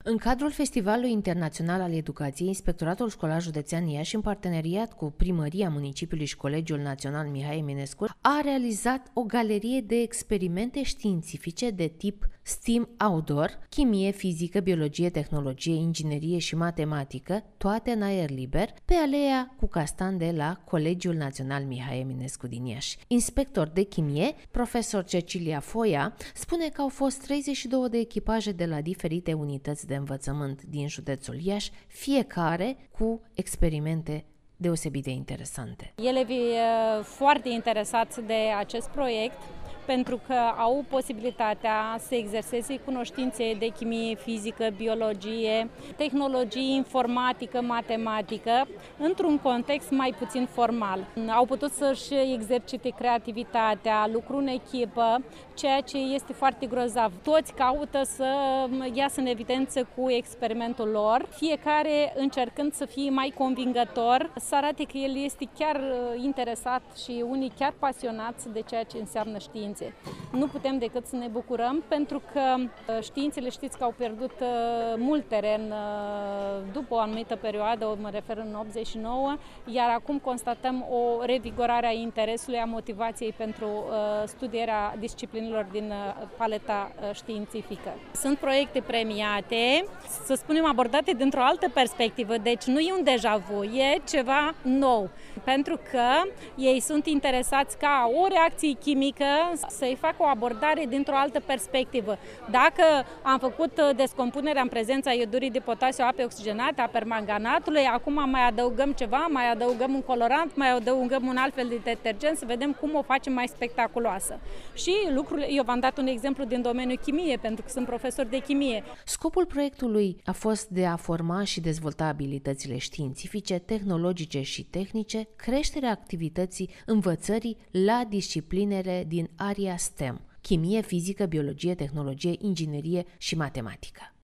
În cadrul Festivalului Internațional al Educației, Inspectoratul Școlar Județean Iași, în parteneriat cu Primăria Municipiului și Colegiul Național Mihai Eminescu, a realizat o galerie de experimente științifice de tip STEAM Outdoor, chimie, fizică, biologie, tehnologie, inginerie și matematică, toate în aer liber, pe alea cu castan de la Colegiul Național Mihai Eminescu din Iași. Inspector de chimie, profesor Cecilia Foia, spune că au fost 32 de echipaje de la diferite unități de învățământ din județul Iași, fiecare cu experimente deosebit de interesante. Elevii foarte interesați de acest proiect pentru că au posibilitatea să exerseze cunoștințe de chimie, fizică, biologie, tehnologie, informatică, matematică, într-un context mai puțin formal. Au putut să-și exercite creativitatea, lucru în echipă, ceea ce este foarte grozav. Toți caută să iasă în evidență cu experimentul lor, fiecare încercând să fie mai convingător, să arate că el este chiar interesat și unii chiar pasionați de ceea ce înseamnă științe. Nu putem decât să ne bucurăm pentru că științele, știți că au pierdut mult teren după o anumită perioadă, mă refer în 89, iar acum constatăm o revigorare a interesului, a motivației pentru studierea disciplinelor din paleta științifică. Sunt proiecte premiate, să spunem abordate dintr-o altă perspectivă, deci nu e un deja vu, e ceva nou, pentru că ei sunt interesați ca o reacție chimică să-i facă o abordare dintr-o altă perspectivă. Dacă am făcut descompunerea în prezența iodurii de potasiu, apei oxigenate, a permanganatului, acum mai adăugăm ceva, mai adăugăm un colorant, mai adăugăm un alt fel de detergent, să vedem cum o facem mai spectaculoasă. Și lucrurile, eu v-am dat un exemplu din domeniul chimie, pentru că sunt profesor de chimie. Scopul proiectului a fost de a forma și dezvolta abilitățile științifice, tehnologice și tehnice, creșterea activității învățării la disciplinele din aria STEM, chimie, fizică, biologie, tehnologie, inginerie și matematică.